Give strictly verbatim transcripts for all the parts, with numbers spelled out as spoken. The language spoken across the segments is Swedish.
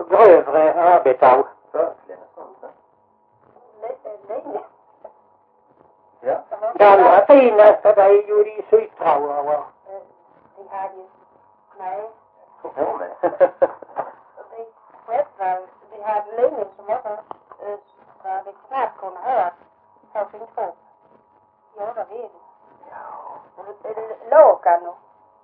grövre arbetstag. Verkligen sånt, va? Länge. Ja. Det allra finaste det är ju de sydtrauer. Vi hade ju, nej, Jo, men. vi själva, vi hade länge som också där vi knappt kunde höra på sin kropp. Ja, det vet jag. Lakan och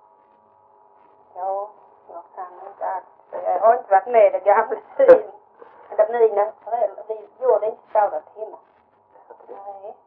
ja, jag kan inte allt. Jag har inte varit med i det gamla tiden. Men mina föräldrar, vi gjorde inte skadat hemma. Nej.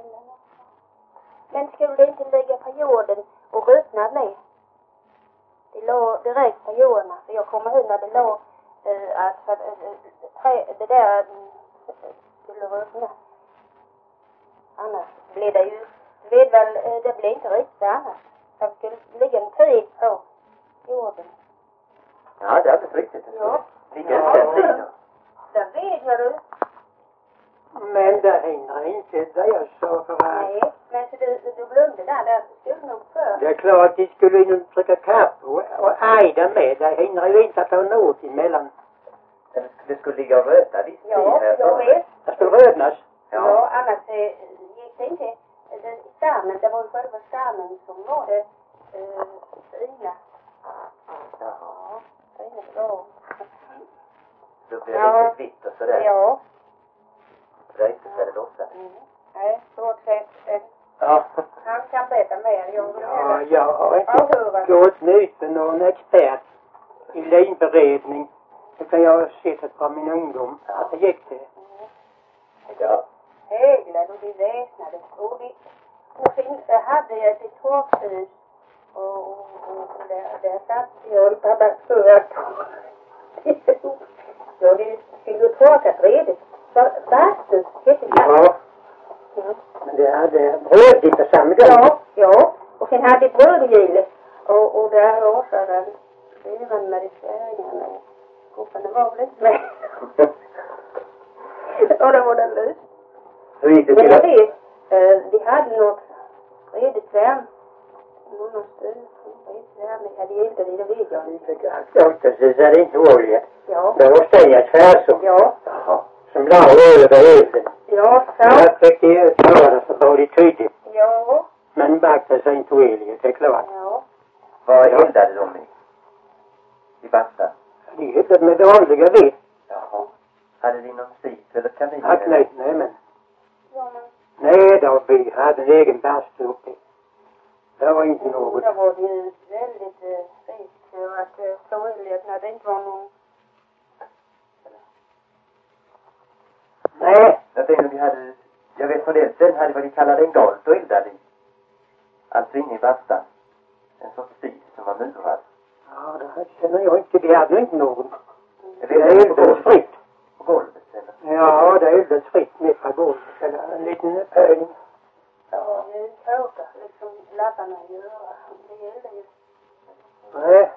Men skulle det inte ligga på jorden och ruttna ner? Det låg direkt på jorden. För jag kommer ihåg när det låg äh, att äh, det där äh, skulle ruttna. Annars blir det ju, du vet väl, äh, det blir inte riktigt annars. Det skulle ligga en tid på jorden. Ja, det är alldeles riktigt. Ja. Ligga en den tiden. Det vet jag du. Men det händer inte det jag sa för att... Nej, men så du, du glömde där, det skulle nog för. Det är klart de skulle in och trycka kaffe och, och ajda med. Det händer ju inte att ha något emellan. Det skulle ligga och röta visst. Ja, jag vet. Det skulle rödnas. Ja, ja annars eh, gick det inte. Den stammen, det var ju själva stammen som var det eh, fina. Ja, fina bra. Då blir det ja. Riktigt vitt och sådär. Ja. Det är inte så det låter. Mm. Nej, stort sett. Eh, Ja. Han kan berätta mer. Jag ja, jag har inte gått nytt någon expert i linberedning. Utan jag har sett det på min ungdom att det gick det. Mm. Ja. Häglade och de väsnade. Och vi och fin, hade jag ett torkhus. Och, och, och där, där satt jag och pappa för ja, det skulle ju torkat redigt. Bastus hette det. Ja. Ja. Men det hade bröd på samma gång. Ja, ja. Och sen hade det brödgil. Och, och där råsade fyran med de svärgarna. Gubbarna var väl inte med. Och då var det lust. Hur gick det Men till? jag vet, eh, vi hade något redigt värm. Någon stund. Redigt värm. Vi hade inte det, det vet jag inte. Ja, precis. Det är inte olja. Ja. Det var steget färsor. Ja. Jaha. Som la över elden. Ja, så. Jag fick det höra så var det tydligt. Ja. Men bakte sig inte olja, det är klart. Ja. Vad eldade de i? I bastan? Det eldade med vanliga ved. Jaha. Hade de någon spis eller kamin? Tack, nej, nej, men. Ja, men. Nej, då vi hade en egen bastu uppe. Det var inte något. Det var ju väldigt eh, risk för att eh, sorgligt när det inte var någon. Nej. Jag tänkte vi hade, jag vet på det stället hade vad de kallade en galt och eldade i. Alltså inne i bastan. En sorts spis som var murad. Ja, det känner jag inte. Vi hade inte någon. Det Det eldades fritt. På golvet eller? Ja, det eldades fritt med på golvet. Eller en liten ögn. Ja, nu kåkar liksom lapparna i öra. Det gällde ju. Nej.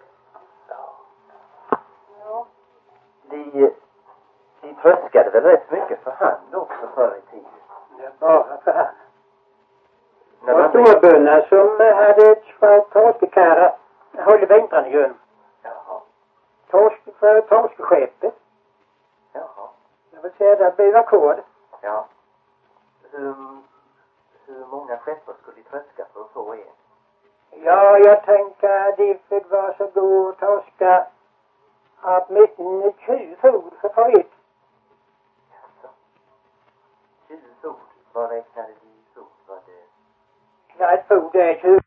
Ja. De, de tröskade väl rätt mycket för hand också förr i tiden. Det var bara för hand. När Det var storbönnar som hade ett svart torskekarra. Höll vintrarna igenom. Jaha. Torsk för torskeskeppet. Jaha. Jag vill säga det blev ackord. Ja. Hur, hur många skeppar skulle de tröska för att få en? Ja, jag tänker att de fick vara så god att torska att mitten tjugo fot för få ett. Jaså. tjugo fot. Vad räknade de i fot? Var det? Ja, ett fot är tjugo.